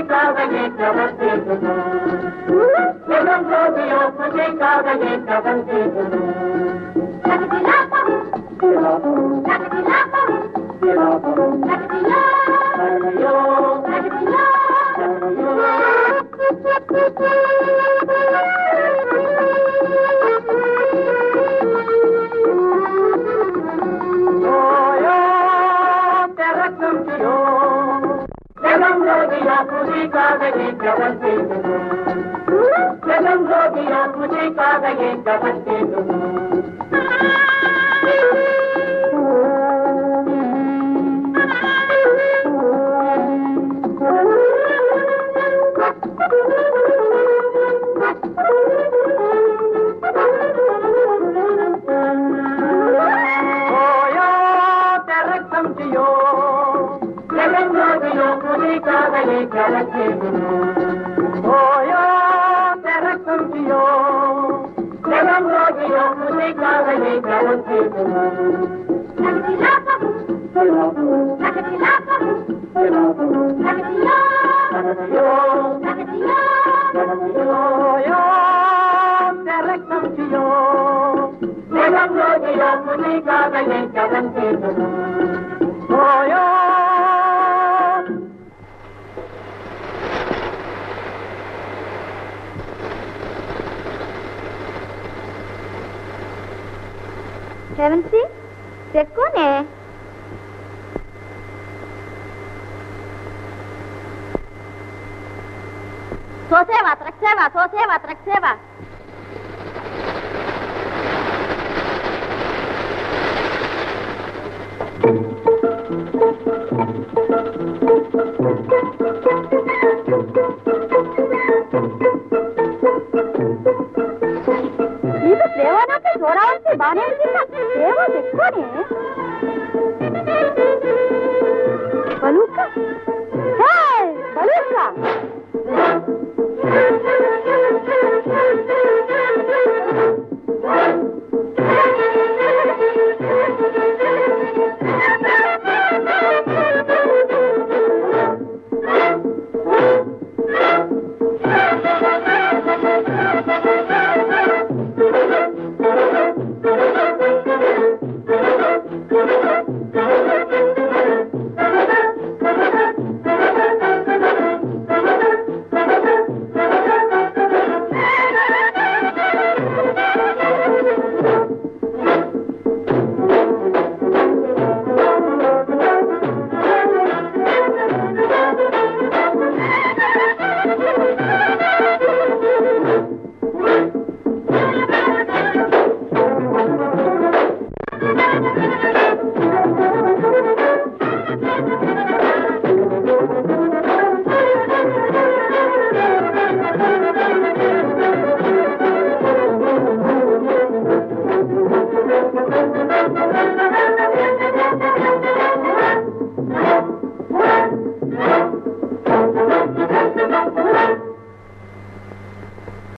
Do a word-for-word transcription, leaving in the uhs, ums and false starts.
కాగయే ప్రవర్తించును జగంలో వియోగమే కాగయే ప్రవర్తించును సకటిలాపం సకటిలాపం సకటిలో సకటిలో సకటిలో मुझे कागजे जबरते जगम रोगिया मुझे कागजे जबरते कागजे जबरते ओयो तेरा कुंजियो जगम रोगियो मुझे कागजे जबरते सकटिलापम सकटिलापम सकटियो सकटियो सकटियो ओयो तेरा कुंजियो जगम रोगियो मुझे कागजे जबरते ओयो सेवंती ते कौन है? सोसेवा त्रक्षेवा सोसेवा त्रक्षेवा ಇದು ದೇವನಕ್ಕೆ ಜೋರಾವಂತೆ ಬಾನೆ ಅಂತಿಲ್ಲ ದೇವ ತೆಕ್ಕೋನೆ ಬಲೂಕ ಹೇ ಬಲೂಕ